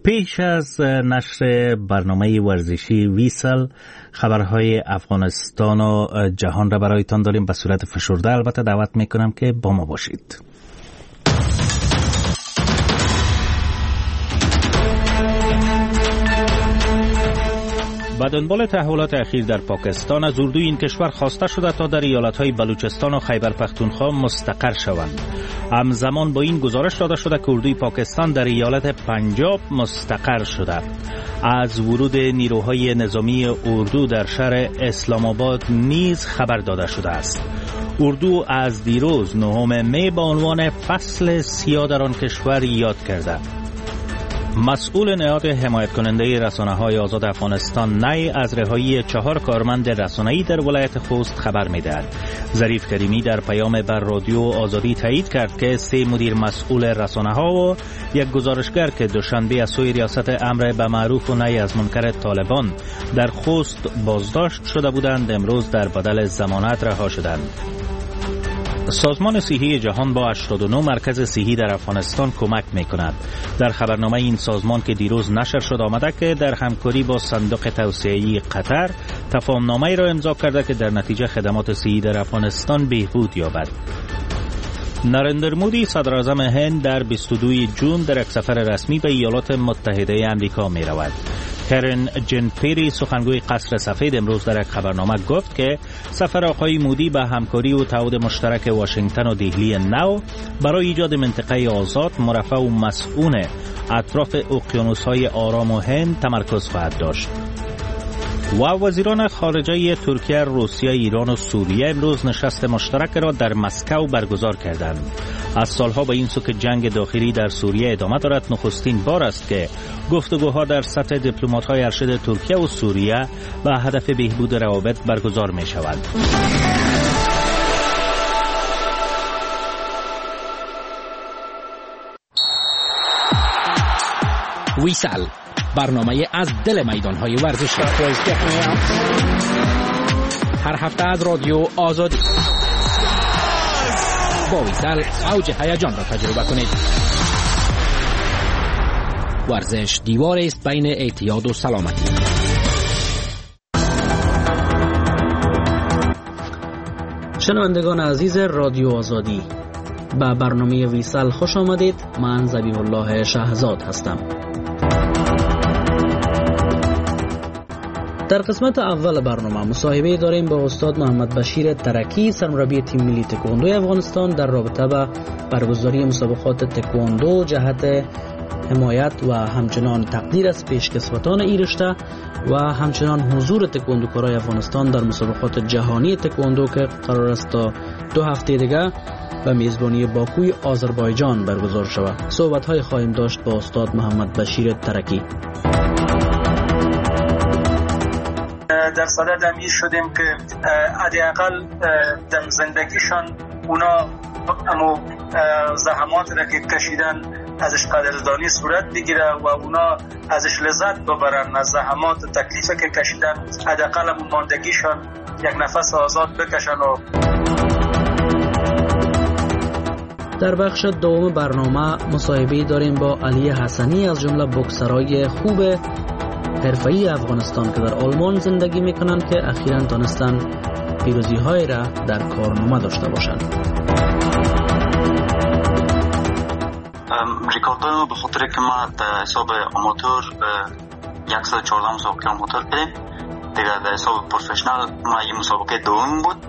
پیش از نشر برنامه ورزشی ویسل، خبرهای افغانستان و جهان را برایتان داریم به صورت فشرده. البته دعوت میکنم که با ما باشید. با دنبال تحولات اخیر در پاکستان، از اردوی این کشور خواسته شده تا در ایالت‌های بلوچستان و خیبر پختونخوا مستقر شوند. همزمان با این گزارش داده شده که اردوی پاکستان در ایالت پنجاب مستقر شده. از ورود نیروهای نظامی اردو در شهر اسلام آباد نیز خبر داده شده است. اردو از دیروز 9 می با عنوان فصل سیاه در آن کشور یاد کرده. مسئول نهاد حمایت کننده رسانه‌های آزاد افغانستان نی از رهایی 4 کارمند رسانه‌ای در ولایت خوست خبر می‌دهد. ظریف کریمی در پیام بر رادیو آزادی تایید کرد که 3 مدیر مسئول رسانه‌ها و یک گزارشگر که دوشنبه از سوی ریاست امر به معروف و نهی از منکر طالبان در خوست بازداشت شده بودند، امروز در بدل ضمانت رها شدند. سازمان صحی جهان با 89 مرکز صحی در افغانستان کمک می‌کند. در خبرنامه این سازمان که دیروز نشر شد آمده که در همکاری با صندوق توسعه‌ای قطر تفاهم‌نامه‌ای را امضا کرده که در نتیجه خدمات صحی در افغانستان بهبود یابد. نریندر مودی صدر اعظم هند در 22 جون در یک سفر رسمی به ایالات متحده آمریکا می رود. کرن جن پیری سخنگوی قصر سفید امروز در یک خبرنامه گفت که سفر آقای مودی به همکاری و تعهد مشترک واشنگتن و دهلی نو برای ایجاد منطقه آزاد، مرفه و مسئول اطراف اقیانوس‌های آرام و هند تمرکز خواهد داشت. و وزیران خارجه ترکیه، روسیه، ایران و سوریه امروز نشست مشترک را در مسکو برگزار کردند. از سالها به این سو که جنگ داخلی در سوریه ادامه دارد، نخستین بار است که گفتگوها در سطح دیپلمات‌های ارشد ترکیه و سوریه به هدف بهبود روابط برگزار می شود. ویسل، برنامه از دل میدان‌های ورزشی. هر هفته از رادیو آزادی با ویسل اوج هیجان را تجربه کنید. ورزش دیوار است بین اعتیاد و سلامتی. شنوندگان عزیز رادیو آزادی، به برنامه ویسل خوش آمدید. من ذبیح الله شهزاد هستم. در قسمت اول برنامه مصاحبه داریم با استاد محمد بشیر ترکی، سرمربی تیم ملی تکواندو افغانستان، در رابطه با برگزاری مسابقات تکواندو جهت حمایت و همچنان تقدیر از پیشکسوتان این رشته و همچنان حضور تکواندوکارای افغانستان در مسابقات جهانی تکواندو که قرار است تا 2 هفته دیگر به میزبانی باکوی آذربایجان برگزار شود. صحبت‌های خواهیم داشت با استاد محمد بشیر ترکی. در صدد امیر شدیم که حداقل در زندگیشان اونا امو زحمات را که کشیدن ازش قدردانی صورت بگیره و اونا ازش لذت ببرن، از زحمات و تکلیفی که کشیدن حداقل امو ماندگیشان یک نفس آزاد بکشن. و در بخش دوم برنامه مصاحبه داریم با علی حسنی، از جمله بوکسرای خوب حرفه‌ای افغانستان که در آلمان زندگی میکنند که اخیراً تانستن پیروزی‌های را در کارنامه داشته باشند. ریکاردو به خاطر که ما در حساب آماتور 114 مسابقه آماتور کردیم دیگه، در حساب پروفشنال ما این مسابقه دوم بود.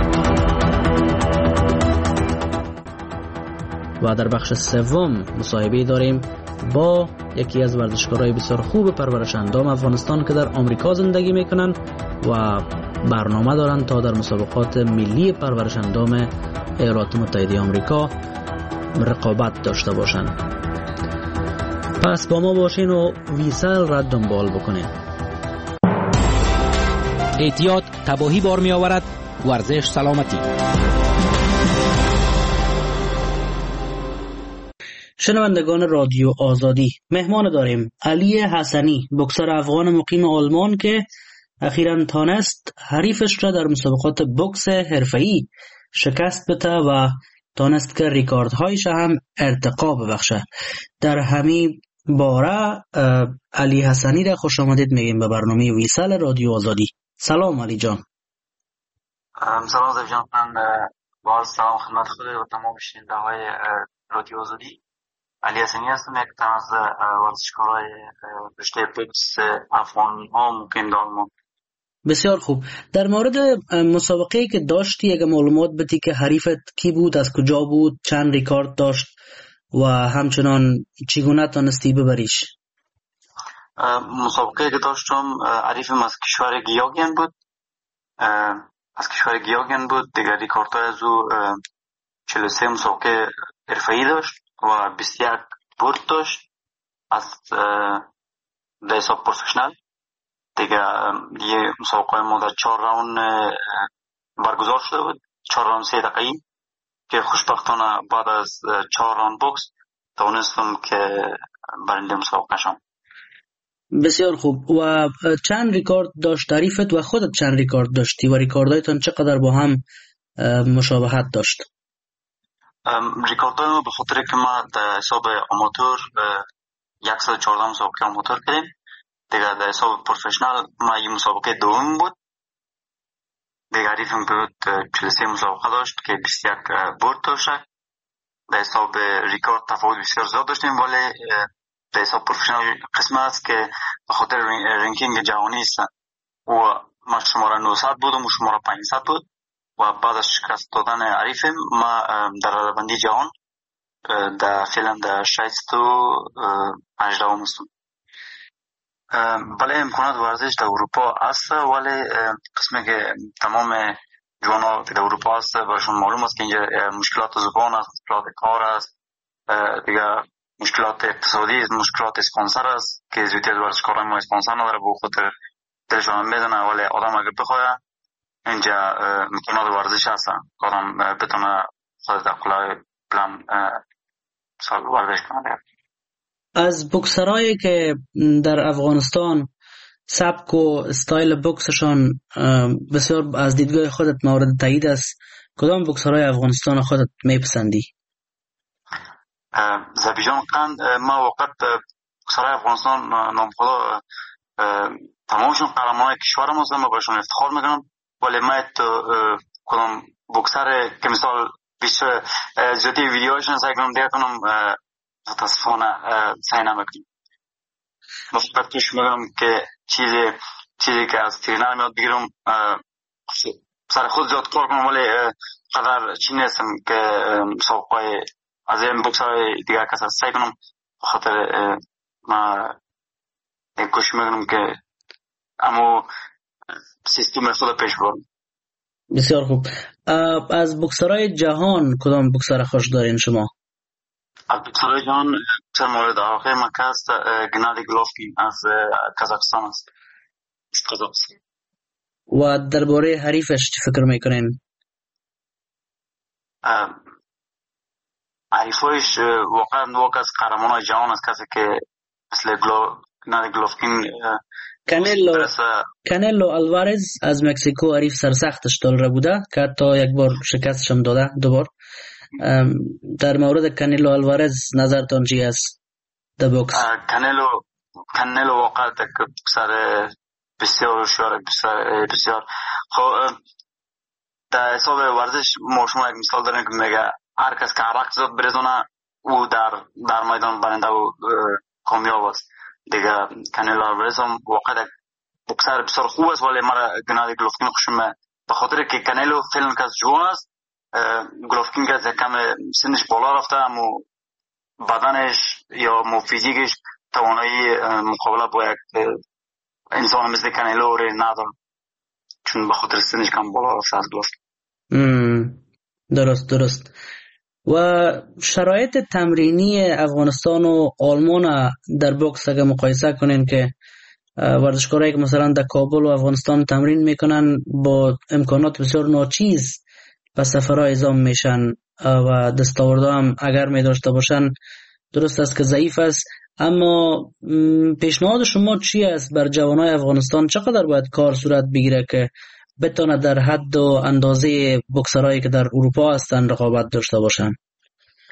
و در بخش سوم مصاحبه داریم با یکی از ورزشکارای بسیار خوب پرورش اندام افغانستان که در آمریکا زندگی میکنن و برنامه دارن تا در مسابقات ملی پرورش اندام ایالات متحده آمریکا رقابت داشته باشن. پس با ما باشین و ویسل را دنبال بکنین. اعتیاد تباهی بار می آورد، ورزش سلامتی. شنوندگان رادیو آزادی، مهمان داریم علی حسنی، بوکسر افغان مقیم آلمان که اخیراً تانست حریفش را در مسابقات بوکس حرفه‌ای شکست بده و تانست که ریکاردهایش هم ارتقا ببخشه. در همین باره علی حسنی را خوش آمدید میگیم به برنامه ویسال رادیو آزادی. سلام علی جان. سلام زبی جان، من باز سلام خدمت خود و تمام شنونده های رادیو آزادی. علی حسنی هستم، یک تن از ورزشکارای رشته بوکس افغان ها مقیم در آلمان. بسیار خوب. در مورد مسابقه که داشتی اگه معلومات بدی که حریفت کی بود، از کجا بود، چند ریکارد داشت و همچنان چگونه تانستی ببریش؟ مسابقه که داشتم حریفم از کشور گیاگین بود. دیگر ریکاردهای از او 43 مسابقه حرفه‌ای داشت و 21 برد داشت از در حساب پروفشنال. دیگه یه مسابقه ما در 4 راوند برگزار شده بود، 4 راوند 3 دقیقه‌ای که خوشبختانه بعد از 4 راوند بوکس توانستم که برنده مسابقه شدم. بسیار خوب. و چند ریکارد داشت حریفت و خودت چند ریکارد داشتی و ریکاردهایتان چقدر با هم مشابهت داشت؟ ریکاردهای ما به خاطر که ما در حساب آماتور 114 مسابقه آماتور کردیم. دیگه در حساب پروفشنال ما یه مسابقه دوم بود. دیگه حریفم بود 43 مسابقه داشت که 21 برد داشت. در حساب ریکارد تفاوت بسیار زیاد داشتیم، ولی در حساب پروفشنال قسم است که به خاطر رنکینگ جهانی است و ما شماره 900 بود و شماره 500 بود و بعد از شکست دادن حریفم ما در رده‌بندی جهان در فعلا در 68 هستم. بله امکانات ورزش در اروپا است، ولی قسمی که تمام جوانان در اروپا است برشون معلوم است که اینجا مشکلات زبان است، مشکلات کار است، دیگه مشکلات اقتصادی، مشکلات اسپانسر است که زیادی از ورزشکاران ما اسپانسر نداره، به خاطر دلشون میزنه. ولی آدم اگه بخواد اینجا امکانات ورزش هستن که آدم بتونه خود در قلعه پلان سال ورزش کنه. از بوکسرایی که در افغانستان سبک و استایل بوکسشان بسیار از دیدگاه خودت مورد تایید است، کدام بوکسرای افغانستان خودت میپسندی؟ زبیجان قند ما وقت بوکسرای افغانستان نام خدا تمامشون قهرمانای کشور ما هستن، ما باشون افتخار میکنم. ولی ما کدام بوکسر که مثال بیشتر زیادی ویدیوهاشون سعی کنم دیگه کنم متاسفانه سعی نمیکنم. ما فقط توش میگم که چیزی که از ترینر میاد بگیرم سر خود زیاد کار کنم، ولی قدر چی نیستم که مسابقه از این بوکسرهای دیگر کس سعی کنم. بخاطر ما کوشش میکنم که اما سیستم خود پیش برم. بسیار خوب. از بوکسرهای جهان کدام بوکسر خوش دارین شما؟ از بوکسرهای جهان بوکسر مورد علاقه من که است گنادی گلوفکین از کازاخستان است. و درباره حریفش چی فکر میکنین؟ حریفش واقعا از قهرمانای جهان است، کسی که مثل گنادی گلوفکین، کانلو الوارز از مکزیکو حریف سرسختش داره بوده که حتی یک بار شکستش هم داده دوبار. در مورد کانلو الوارز نظرتان چی است در بوکس؟ کانلو واقعا یک بوکسر بسیار هوشیار، بسیار خب در حساب ورزش ما شما یک مثال داریم که میگه هر کس که عرق زد بریزونه او در میدان برنده و کامیاب است. دیگه کانلو الوارز هم واقعا بوکسر بسیار خوب است، ولی مرا گنادی گلوفکین خوشم میاد به خاطر که کانلو فعلا که جوان است، گلوفکین که کم سنش بالا رفته اما بدنش یا فیزیکش توانایی مقابله با یک انسان مثل کانلو رو نداره، چون به خاطر سنش کم بالا رفته از گلوفکین. درست. و شرایط تمرینی افغانستان و آلمان در بوکس اگه مقایسه کنین که ورزشکارایی که مثلا در کابل و افغانستان تمرین میکنن با امکانات بسیار ناچیز و سفرها اعزام میشن و دستاوردها هم اگر میداشته باشن درست است که ضعیف است، اما پیشنهاد شما چی است بر جوانای افغانستان؟ چقدر باید کار صورت بگیره که بتونه در حد و اندازه بوکسرایی که در اروپا هستن رقابت داشته باشن؟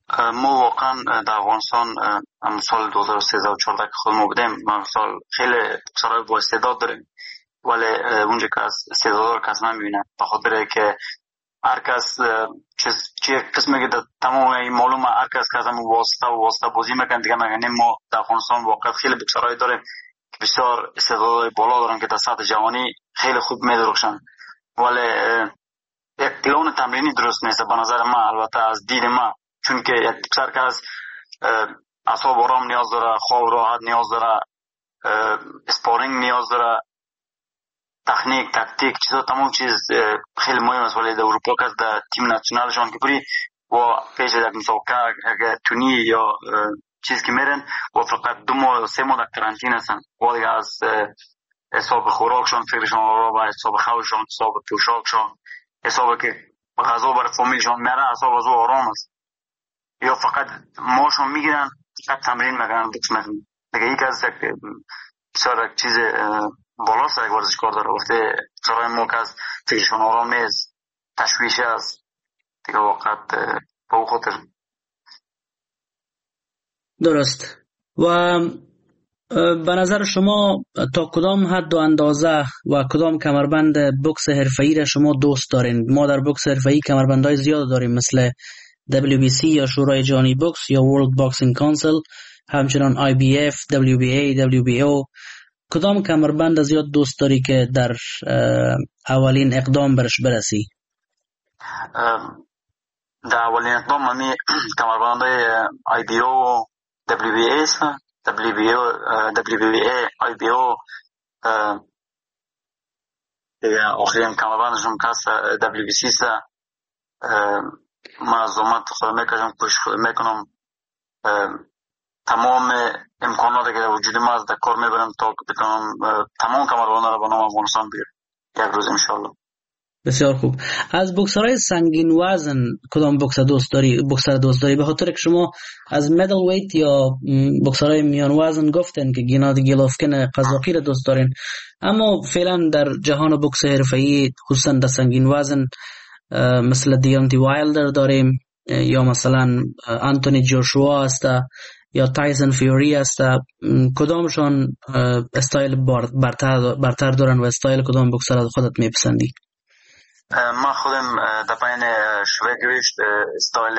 ما واقعا در افغانستان سال 2013 و 2014 که خود ما بودیم، ما سال خیلی بکسرهای با استعداد داریم، ولی اونجا که از استعداد کس نمیبینه، به خاطر که هر کس چه قسمی که در تمام معلومه هر کس که از همون واسطه بازی میکنه دیگه. میگنیم ما در افغانستان واقعا خیلی بکسرهای داریم که بسیار استعدادهای بالا دارن که در سطح جهانی خیلی خوب میدرخشن، ولی یک پلان تمرینی درست نیست به نظر من، البته از دید من، چون که یک بکسر که از اعصاب آرام نیاز داره، خواب راحت نیاز داره، اسپارینگ نیاز داره، تکنیک، تاکتیک، چیزا تمام چیز خیلی مهم است. ولی در اروپا که در تیم ناسیونالشان که بری و پیش یک مسابقه اگه تونی یا چیز که میرن و فقط 2 ماه 3 ماه در کرانتین هستن و دیگه از حساب خوراکشان فکرشان را با حساب خوابشان، حساب پوشاکشان، حساب که غذا برای فامیلشان میاره، حساب از آرام است. یا فقط ماشون میگیرن، فقط تمرین میکنن، بکس میکنن. دیگه یک از بسیار چیز بالاست یک ورزشکار داره. وقتی سرای ما که از فکرشون آرام نیست، تشویش است دیگه، وقت با او خاطر. درست. و به نظر شما تا کدام حد و اندازه و کدام کمربند بوکس حرفه‌ای را شما دوست دارین؟ ما در بوکس حرفه‌ای کمربندهای زیاد داریم، مثل WBC یا شورای جهانی بوکس یا World Boxing Council، همچنان IBF، WBA، WBO. کدام کمربند زیاد دوست داری که در اولین اقدام برش برسی؟ در اولین اقدام همی کمربندهای IBO و WBA است. WBA، IBO دیگه آخرین کمربندشون که است WBC است. من از زحمت خود میکشم، کوشش خود میکنم تمام امکاناتی که در وجود ما از در کار میبرم تا بتونم تمام کمربندها را به نام افغانستان بیارم یک روز انشالله. بسیار خوب. از بوکسرهای سنگین وزن کدام بوکسر دوست داری؟ به خاطر که شما از میدل ویت یا بوکسرهای میان وزن گفتن که گینادی گلوفکن قزاقی را دوست دارین، اما فعلا در جهان بوکس حرفه‌ای خصوصا در سنگین وزن مثل دیانتی وایلدر داریم، یا مثلا آنتونی جوشوا است، یا تایسون فیوری است. کدامشان استایل برتر دارن و استایل کدام بوکسر از خودت میپسندی؟ من خودم در بین شویگویشت استایل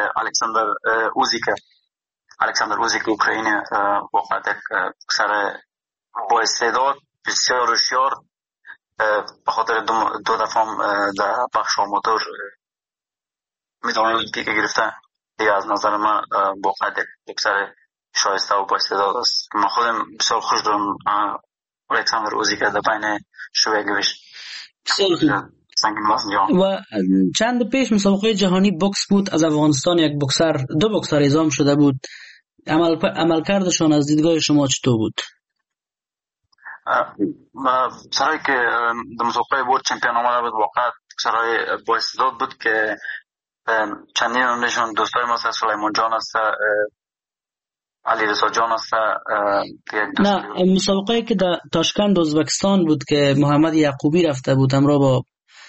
الکساندر اوزیک اوکراینی واقعا یک بوکسر با استعداد، بسیار هوشیار، به خاطر 2 دفعه در بخش آماتور مدال المپیک گرفته. دیگه از نظر من واقعا یک بوکسر شایسته و با استعداد است. من خودم بسیار خوش دارم الکساندر اوزیک در بین شویگویشت. و چند پیش مسابقه جهانی بوکس بود، از افغانستان 2 بوکسر اعزام شده بود. عملکردشان از دیدگاه شما چطور بود؟ سرایی که در مسابقه ورلد چمپیون آمده بود واقعا سرای با استعداد بود که چندین اونشون دوستای ما هست، سلیمان جان هست، علی رضا جان هست. نه، مسابقه که در تاشکند ازبکستان بود که محمد یعقوبی رفته بود همراه با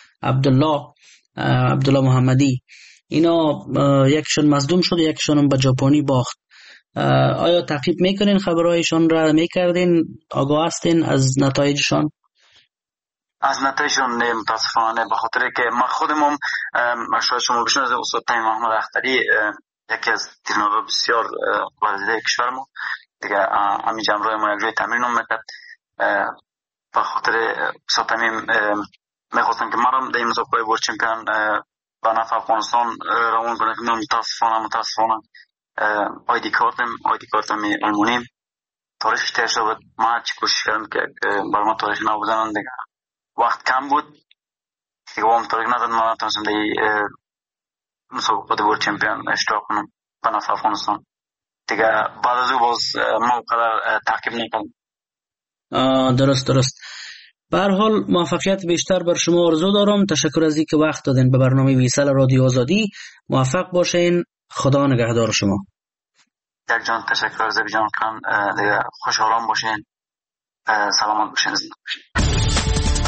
عبدالله محمدی. اینا یکشون مصدوم شد، یکشون به ژاپنی باخت. آیا تعقیب میکنین خبرهایشان را؟ میکردین؟ آگاه هستین از نتایجشان؟ از نتایجشان نه متاسفانه، به خاطر که من خودم شاید شما بشنوید استاد تیم محمد اختری یکی از ترینرها بسیار ورزیده کشور ما دیگه همین جمعه ما یک جای تمرین میکرد. به خاطر استاد تیم میخواستن که من در این مسابقه ورلد چمپیون به نفع افغانستان روان کنه که من متاسفانه آیدی کارتم المونیم تاریخش تیر شد. من چی کوشش کردم که برای من تاریخ نبودن دیگه، وقت کم بود دیگه هم تاریخ نداد. من نتونستم در مسابقه ورلد چمپیون اشتراک کنم به نفع افغانستان دیگه. بعد از او باز ما قدر تعقیب نکردم. درست. به هر حال موفقیت بیشتر بر شما آرزو دارم. تشکر از اینکه وقت دادین به برنامه ویسال رادیو آزادی. موفق باشین. خدا نگهدار شما. یک جان تشکر از زبی جان خان. خوشحالان باشین، سلامت باشین، زنده باشین.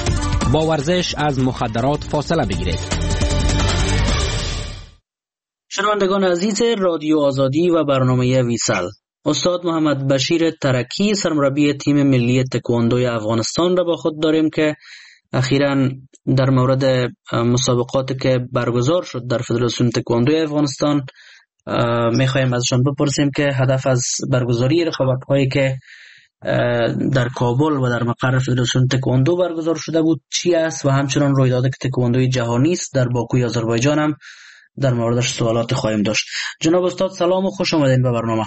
با ورزش از مخدرات فاصله بگیرید. شنوندگان عزیز رادیو آزادی و برنامه ویسال، استاد محمد بشیر ترکی سرمربی تیم ملی تکواندوی افغانستان را با خود داریم که اخیراً در مورد مسابقاتی که برگزار شد در فدراسیون تکواندوی افغانستان میخوایم ازشان بپرسیم که هدف از برگزاری رقابت‌هایی که در کابل و در مقر فدراسیون تکواندو برگزار شده بود چی است و همچنان رویداد تکواندوی جهانی است در باکوی آذربایجان هم در موردش سوالات خواهیم داشت. جناب استاد سلام و خوش آمدین به برنامه.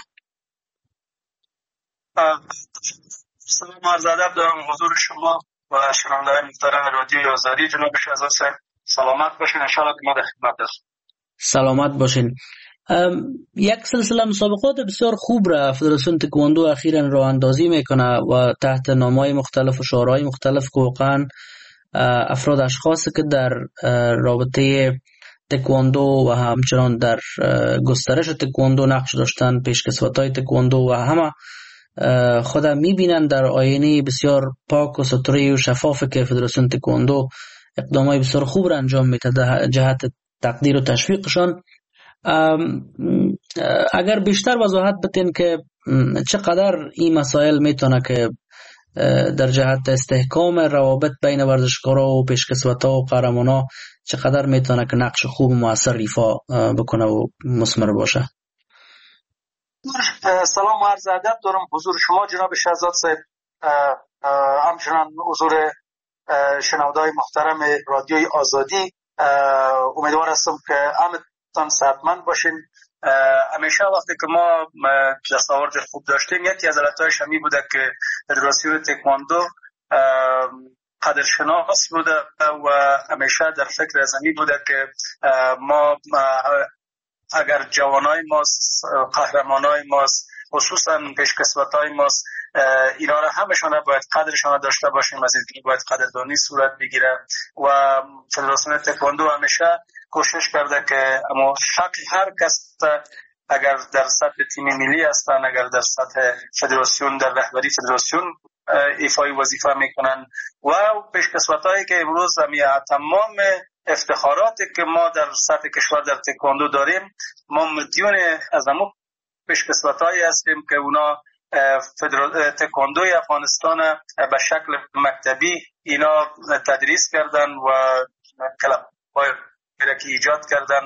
سلام عرض ادب دارم حضور شما و شنوندگان محترم رادیو آزادی. جناب شهزاد صاحب سلامت باشین، ان شاء الله که ما در خدمت هستیم. سلامت باشین. یک سلسله مسابقات بسیار خوب را فدراسیون تکواندو اخیراً راه اندازی میکنه و تحت نام‌های مختلف و شعارهای مختلف که واقعاً افراد اشخاصی که در رابطه تکواندو و همچنان در گسترش تکواندو نقش داشتن، پیشکسوتای تکواندو و همه خودم میبینن در آینه بسیار پاک و ستره و شفاف که فدراسیون تکواندو اقدامات بسیار خوب را انجام میده جهت تقدیر و تشویقشان. اگر بیشتر وضاحت بتین که چقدر این مسائل میتونه که در جهت استحکام روابط بین ورزشکارا و پیشکسوتا و قهرمانا چقدر میتونه که نقش خوب و مؤثر ایفا بکنه و مثمر باشه؟ سلام و عرض ادب دارم حضور شما جناب شهزاد صاحب، همچنان حضور شنوندگان محترم رادیوی آزادی. امیدوار هستم که همتون صحتمند باشین. همیشه وقتی که ما دستاورد خوب داشتیم یکی از علتهایش همی بوده که فدراسیون تکواندو قدرشناس بوده و همیشه در فکر از همی بوده که ما اگر جوانای ماست، قهرمانای ماست، خصوصا پیشکسوتای ماست، اینا را همشون باید قدرشان داشته باشیم، از این باید قدردانی صورت بگیره و فدراسیون تکواندو همیشه کوشش کرده که اما شکل هر کس اگر در سطح تیم ملی هستن، اگر در سطح فدراسیون در رهبری فدراسیون ایفای وظیفه میکنن و پیشکسوتایی که امروز تمام افتخاراتی که ما در سطح کشور در تکواندو داریم ما مدیون از همون پیشکسوتایی هستیم که اونا تکواندوی افغانستان به شکل مکتبی اینا تدریس کردن و کلاب‌های که ایجاد کردن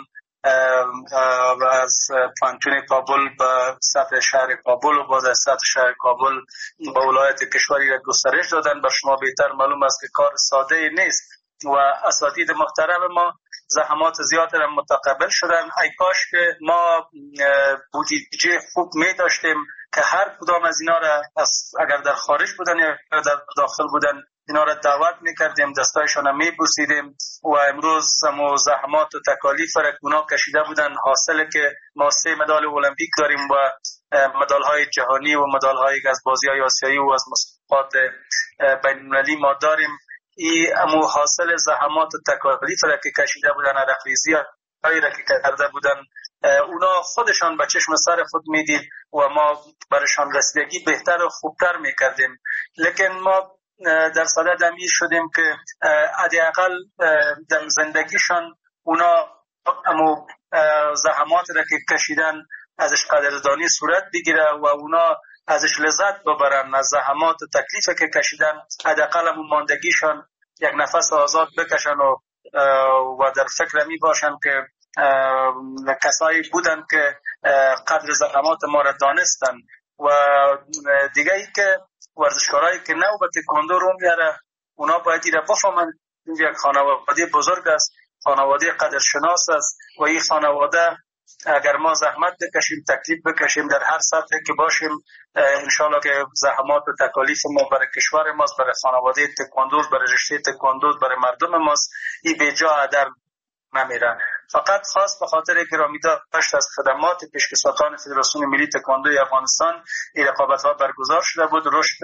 و از پانتون کابل به سطح شهر کابل و باز از سطح شهر کابل به ولایت کشوری را گسترش دادن. بر شما بهتر معلوم است که کار ساده نیست و اساتید محترم ما زحمات زیاد را متقبل شدن. ای کاش که ما بودجه خوب می داشتیم که هر کدام از اینا را اگر در خارج بودن یا در داخل بودن اینا را دعوت میکردیم، دستایشان را میبوسیدیم و امروز ما زحمات و تکالیف را اونا کشیده بودن حاصله که ما 3 مدال المپیک داریم و مدال های جهانی و مدال های از بازی های آسیایی و از مسابقات بین المللی ما داریم. این امو حاصل زحمات و تکالیف را که کشیده بودن، رقریزی هایی را که کرده بودن، اونا خودشان به چشم سر خود میدید و ما برشان رسیدگی بهتر و خوبتر میکردیم. لیکن ما در صدد همی شدیم که حداقل در زندگیشان اونا امو زحمات را که کشیدن ازش قدردانی صورت بگیره و اونا ازش لذت ببرن، از زحمات و تکلیفی که کشیدن حداقل امو ماندگیشان یک نفس آزاد بکشن و در فکر می باشن که کسایی بودن که قدر زحمات ما را دانستن و دیگه ای که ورزشکارایی که نو به تکواندو رو میاره اونا باید ایره بفهمن یک خانواده بزرگ است، خانواده قدرشناس است و این خانواده اگر ما زحمت بکشیم، تکلیف بکشیم در هر سطح که باشیم، انشالله که زحمات و تکالیف ما برای کشور ماست، برای خانواده تکواندو، برای رشته تکواندو، برای مردم ماست، این به جا هدر نمیره. فقط خاص به خاطر گرامی داشت از خدمات پیشکسوتان فدراسیون ملی تکواندوی افغانستان این رقابت‌ها برگزار شده بود. رشد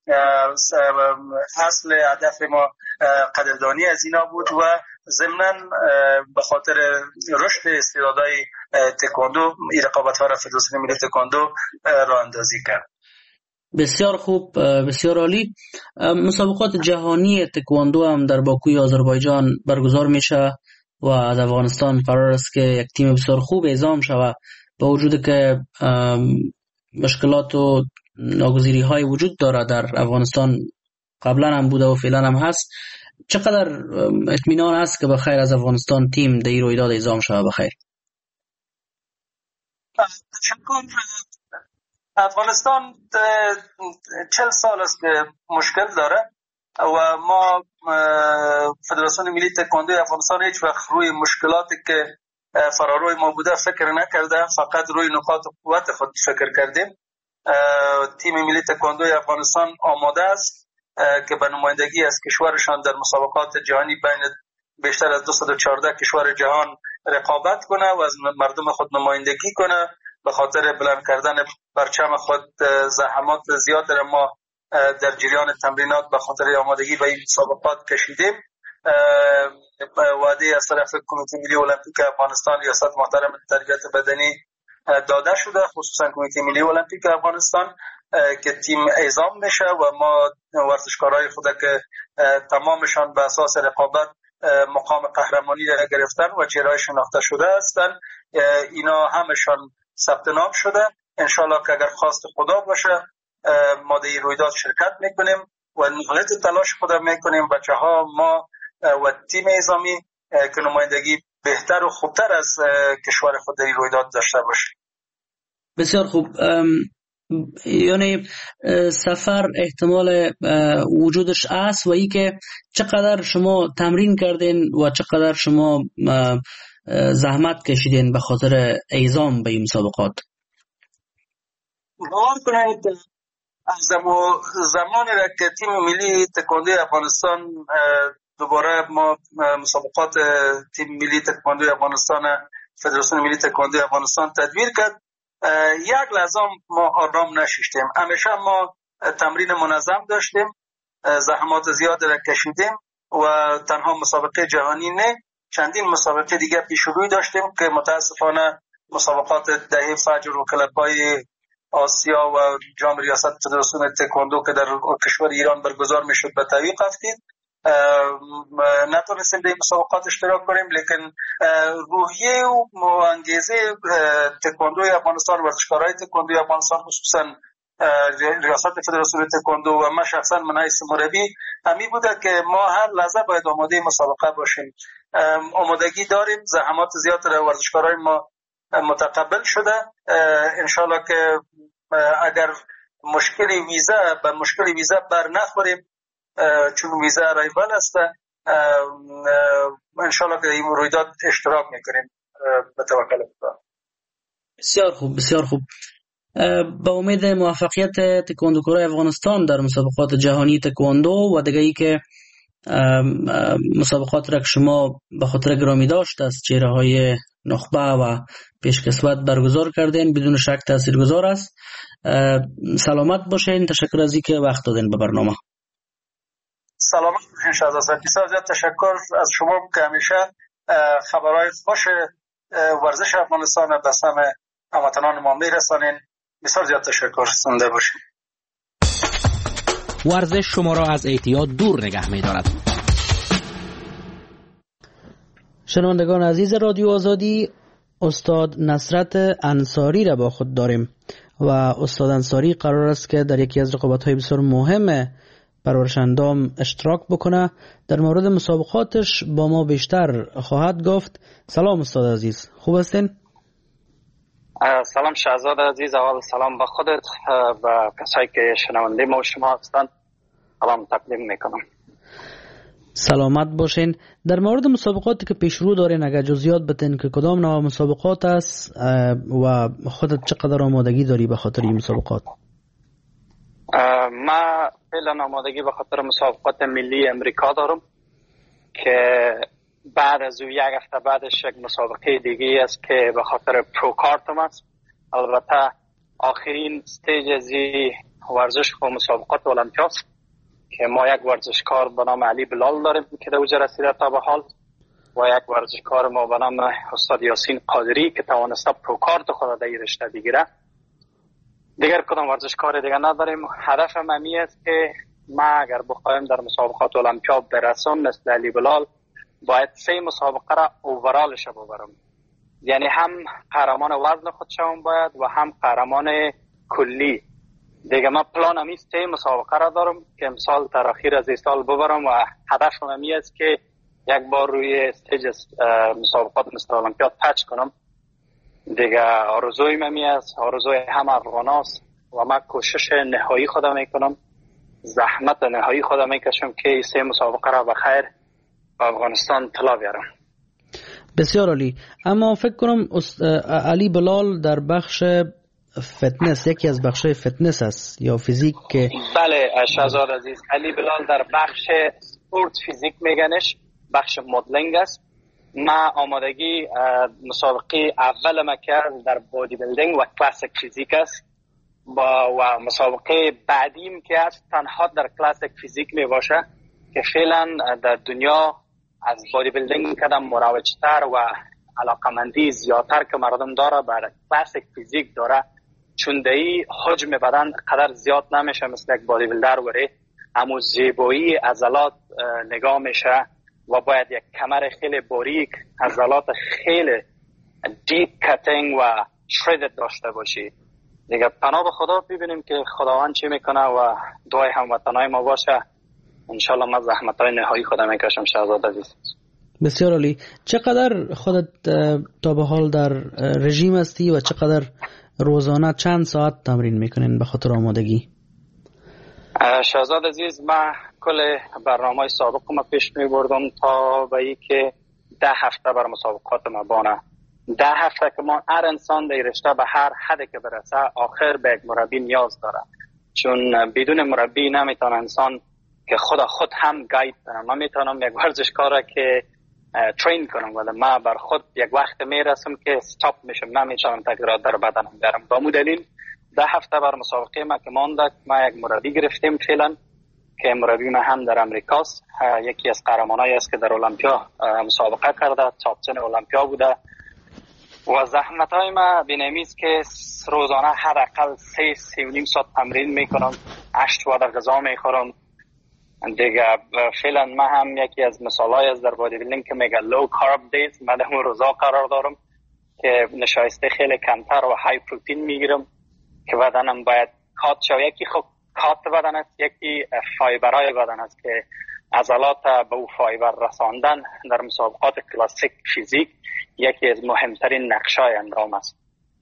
اصل هدف ما قدردانی از اینا بود و ضمناً به خاطر رشد استعدادهای تکواندو این رقابت‌ها را فدراسیون ملی تکواندو راه اندازی کرد. بسیار خوب، بسیار عالی. مسابقات جهانی تکواندو هم در باکوی آذربایجان برگزار میشه و از افغانستان قرار است که یک تیم بسیار خوب اعزام شود، با وجود که مشکلات و ناگزیری های وجود داره در افغانستان، قبلا هم بوده و فعلا هم هست. چقدر اطمینان است که بخیر از افغانستان تیم در این رویداد اعزام شود بخیر؟ تشکر. افغانستان 40 سال است که مشکل داره و ما فدراسیون ملی تکواندو افغانستان هیچ وقت روی مشکلاتی که فراروی ما بوده فکر نکرده، فقط روی نقاط قوت خود فکر کردیم. تیم ملی تکواندو افغانستان آماده است که به نمایندگی از کشورشان در مسابقات جهانی بین بیشتر از 214 کشور جهان رقابت کنه و از مردم خود نمایندگی کنه. به خاطر بلند کردن پرچم خود زحمات زیاد در ما در جریان تمرینات به خاطر آمادگی به این مسابقات کشیدیم. وعده از طرف کمیته ملی المپیک افغانستان ریاست محترم تربیت بدنی داده شده، خصوصا کمیته ملی المپیک افغانستان، که تیم اعزام میشه و ما ورزشکارای خود که تمامشان به اساس رقابت مقام قهرمانی را گرفتن و چهره‌های شناخته شده هستند، اینا همشان ثبت نام شده. انشالله که اگر خواست خدا باشه ما در این رویداد شرکت میکنیم و نهایت تلاش خود میکنیم بچه‌ها، ما و تیم اعزامی که نمایندگی بهتر و خوبتر از کشور خود در این رویداد داشته باشیم. بسیار خوب. یعنی سفر احتمال وجودش است و ای که چقدر شما تمرین کردین و چقدر شما زحمت کشیدین به خاطر اعزام به این مسابقات؟ باور کنید از زمانی را که تیم ملی تکواندو افغانستان دوباره ما مسابقات تیم ملی تکواندو افغانستان فدراسیون ملی تکواندو افغانستان تدبیر کرد، یک لحظه ما آرام نشیدیم. همیشه ما تمرین منظم داشتیم، زحمات زیاد را کشیدیم و تنها مسابقه جهانی نه، چندین مسابقه دیگه پیش روی داشتیم که متاسفانه مسابقات دهه فجر و کلب‌های آسیا و جام ریاست فدراسیون تکواندو که در کشور ایران برگزار میشد به تعویق افتید، نتونستیم در این مسابقات اشتراک کنیم. لیکن روحیه و انگیزه تکواندو افغانستان، ورزشکارای تکواندو افغانستان، خصوصا ریاست فدراسیون تکواندو و من شخصا من حیث مربی همی بوده که ما هر لحظه باید آماده مسابقه باشیم. آمادگی داریم، زحمات زیاد را ورزشکارای ما متقبل شده. انشالله که اگر مشکل ویزا بر نخوریم، چون ویزا رایوال است، انشالله که این رویداد اشتراک میکنیم به توکل خدا. بسیار خوب، بسیار خوب. با امید موفقیت تکواندوکارای افغانستان در مسابقات جهانی تکواندو و دیگه ای که مسابقات را که شما به خاطر گرامی داشت از چهره‌های نخبه و پیشکسوت برگزار کردین، بدون شک تاثیرگذار است. سلامت باشین. تشکر از اینکه وقت دادین به برنامه. سلامت باشین شهزاده. بسیار زیاد تشکر از شما که همیشه خبرهای خوش ورزش افغانستان به سمع هموطنان ما میرسانین. بسیار زیاد تشکر. زنده باشین. ورزش شما را از اعتیاد دور نگه می‌دارد. شنوندگان عزیز رادیو آزادی، استاد نصرت انصاری را با خود داریم و استاد انصاری قرار است که در یکی از رقابت‌های بسیار مهم پرورش اندام اشتراک بکنه. در مورد مسابقاتش با ما بیشتر خواهد گفت. سلام استاد عزیز، خوب هستین؟ سلام شهزاده عزیز، اول سلام به خودت و کسایی که شنونده ما و شما هستند سلام تقدیم میکنم. سلامت باشین. در مورد مسابقاتی که پیش رو دارین اگر جزئیات بتین که کدام نوع مسابقات است و خودت چقدر آمادگی داری به خاطر این مسابقات؟ ما فعلا آمادگی به خاطر مسابقات ملی امریکا دارم که بعد از او یک هفته بعدش یک مسابقه دیگه است که به خاطر پرو کارتم است. البته آخرین استیج از ورزش و مسابقات المپیاد که ما یک ورزشکار به نام علی بلال داریم که در اوج رسیده تا به حال و یک ورزشکار ما به نام استاد یاسین قادری که توانسته پرو کارت خود در این رشته بگیره. دیگر کدام ورزشکار دیگر نداریم. هدف من است که ما اگر بخوایم در مسابقات المپیاد برسم مثل علی بلال باید 3 مسابقه را اوورالش ببرم، یعنی هم قهرمان وزن خود شوم باید و هم قهرمان کلی. دیگه من پلانم این 3 مسابقه را دارم که امسال در اخیر از این سال ببرم و هدفم هم است که یک بار روی استیج مسابقات مثل المپیاد تچ کنم. دیگه آرزوی من است، آرزوی همه افغاناست و من کوشش نهایی خودم میکنم، زحمت نهایی خودم میکشم که این 3 مسابقه را بخیر به افغانستان طلا بیارم. بسیار عالی. اما فکر کنم علی بلال در بخش فتنس، یکی از بخشای فتنس است یا فیزیک که بله شهزاد عزیز، علی بلال در بخش سپورت فیزیک میگنش، بخش مدلینگ است. ما آمادگی مسابقه اول ما کرد در بادی بیلدینگ و کلاسیک فیزیک است و مسابقه بعدیم که است تنها در کلاسیک فیزیک می باشه که فعلا در دنیا از بادی بیلدینگ کدام مروجتر و علاقمندی زیادتر که مردم داره بر کلاسیک فیزیک داره، چون دایی حجم بدن قدر زیاد نمیشه مثل یک بادی بیلدر وره، اما زیبایی عضلات نگاه میشه و باید یک کمر خیلی باریک، عضلات خیلی دیپ کاتینگ و شردد داشته باشی. دیگه پناه به خدا ببینیم که خداوند چی میکنه و دعای هموطنای ما باشه. انشالله من زحمتای نهایی خودم میکشم شهزاد عزیز. بسیار عالی. چقدر خودت تا به حال در رژیم هستی و چقدر روزانه چند ساعت تمرین میکنین به خاطر آمادگی؟ شهزاد عزیز، من کل برنامه سابق ما پیش میبردم تا به ای که 10 هفته بر مسابقات ما بانه. 10 هفته که ما هر انسان در رشته به هر حدی که برسه آخر به یک مربی نیاز داره، چون بدون مربی نمیتونه انسان که خود هم گاید کنه. من میتونم یک ورزشکار که ترین کنم ولی من بر خود یک وقت میرسم که استاپ میشم، نمیتونم تغییرات در بدنم بیارم. با مو دلیل 10 هفته بر مسابقه ما که مانده ما یک مربی گرفتیم فعلا که مربی ما هم در امریکاست، یکی از قهرمانایی است که در المپیا مسابقه کرده، تاپ 10 المپیا بوده و زحمتای ما بینمیز که روزانه حداقل 3-3.5 ساعت تمرین میکنم، 8 وعده غذا میخورم. دیگه فعلا ما هم یکی از مثالای از در بادی بیلدینگ که میگه لو کارب دیز، من در روزا قرار دارم که نشایسته خیلی کمتر و های پروتین میگیرم که بدنم باید کات شو. یکی خب کات بدن است، یکی فایبرهای بدن است که عضلات به او فایبر رساندن در مسابقات کلاسیک فیزیک یکی از مهمترین نقشای اندام است.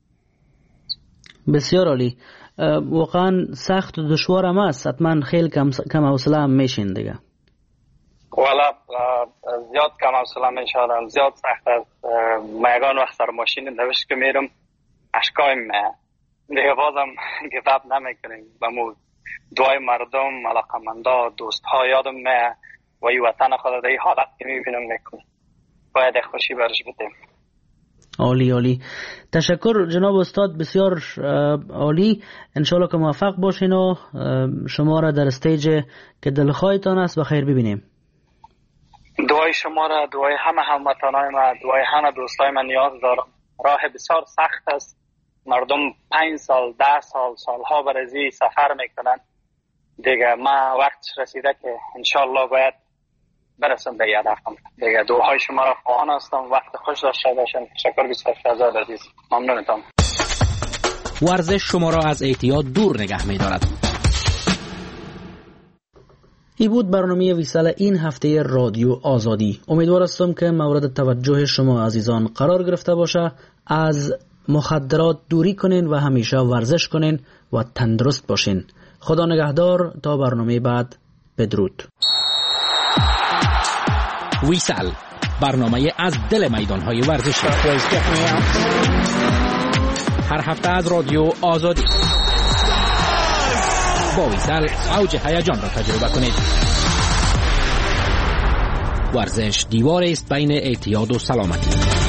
بسیار عالی. واقعا سخت و دشوار هم است، حتما خیلی کم حوصله هم میشین دیگه. والا زیاد کم حوصله میشم، زیاد سخت است. میگان وقت سر ماشین دوش که میرم اشکایم دیگه بازم گذاب نمیکنیم. بمو دعای مردم، علاقمندا، دوست ها یادم میه و ای وطن خود در حالت که میبینم میکنم، باید خوشی برش بدیم. عالی عالی. تشکر جناب استاد، بسیار عالی. انشالله که موفق باشین و شما را در استیج که دلخواهتان است بخیر ببینیم. دعای شما را، دعای همه هموطنای ما، دعای همه دوستای من نیاز دارم. راه بسیار سخت است، مردم 5 سال 10 سال سالها برازی سفر میکنن. دیگه ما وقت رسیده که انشالله باید برسم به هدفم. دیگه دعاهای شما را خواهان هستم. وقت خوش داشته باشین. تشکر بسیار شهزاد عزیز، ممنونتم. ورزش شما را از اعتیاد دور نگه می‌دارد. این بود برنامه ویسال این هفته رادیو آزادی. امیدوار هستم که مورد توجه شما عزیزان قرار گرفته باشه. از مخدرات دوری کنین و همیشه ورزش کنین و تندرست باشین. خدا نگهدار تا برنامه بعد. بدرود. ویسال، برنامه از دل میدان‌های ورزشی. هر هفته از رادیو آزادی. با ویسال اوج هیجان را تجربه کنید. ورزش دیواری است بین اعتیاد و سلامتی.